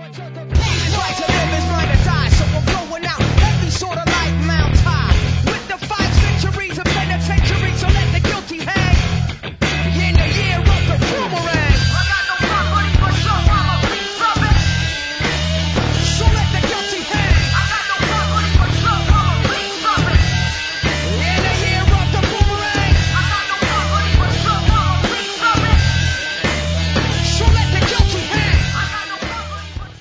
It's right to live, it's right to die, so I'm blowing out every sort of